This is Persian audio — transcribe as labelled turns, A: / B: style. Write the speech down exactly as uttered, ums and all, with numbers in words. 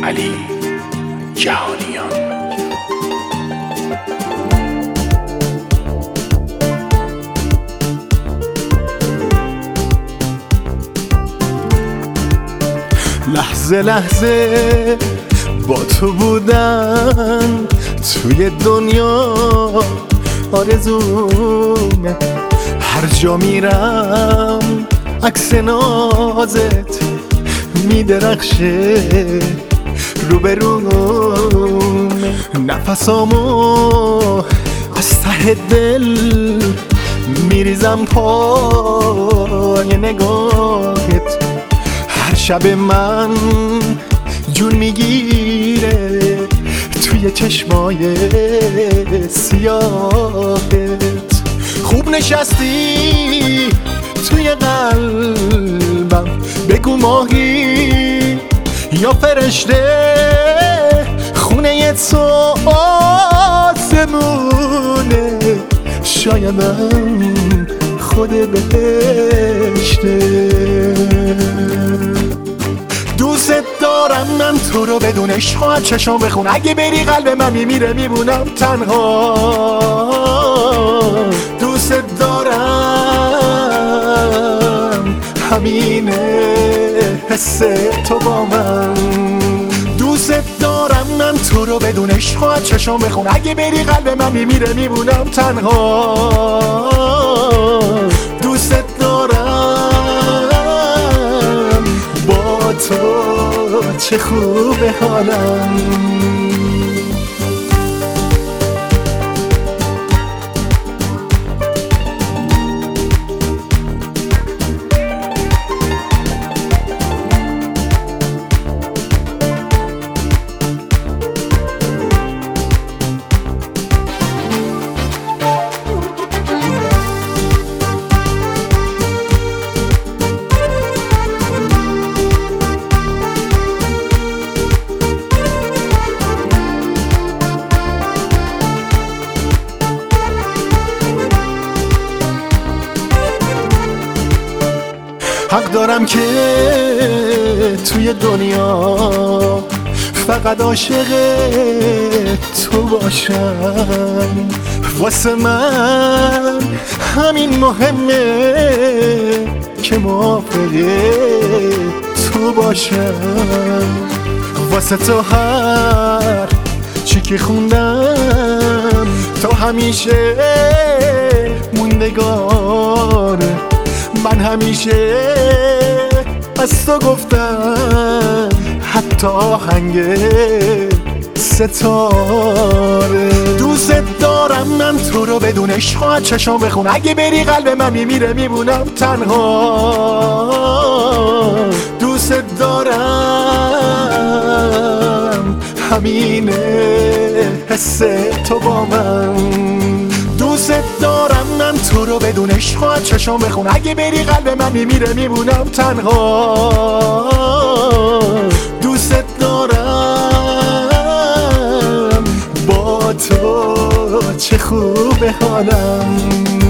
A: علی جهانیان.
B: لحظه لحظه با تو بودن توی دنیا آرزومه، هر جا میرم عکس نازت میدرخشه روبرومه، نفسامو از ته دل میریزم پای نگاهت، هر شب من جون میگیره توی چشمای سیاهت. خوب نشستی توی قلبم، بگو ماهی یا فرشته، خونه تو آسمونه، شایدم خود بهشته. دوست دارم من تو رو بدون عشق چشم بخون، اگه بری قلب من میمیره میمونم تنها. دوست دارم همینه حس تو با من، دوست دارم من تو رو بدون عشق چشم بخون، اگه بری قلب من میمیره میمونم تنها. دوست دارم با تو چه خوبه حالم. حق دارم که توی دنیا فقط عاشق تو باشم، واسه من همین مهمه که موافق تو باشم. واسه تو هر چی که خوندم تو همیشه موندگاره، من همیشه از تو گفتم حتی آهنگ ستاره. دوست دارم من تو رو بدون عشق چشم بخون، اگه بری قلب من میمیره میمونم تنها. دوست دارم همینه حس تو با من، دوست دارم من تو رو بدون عشق چشم بخون، اگه بری قلب من میمیره میمونم تنها. دوست دارم با تو چه خوبه حالم.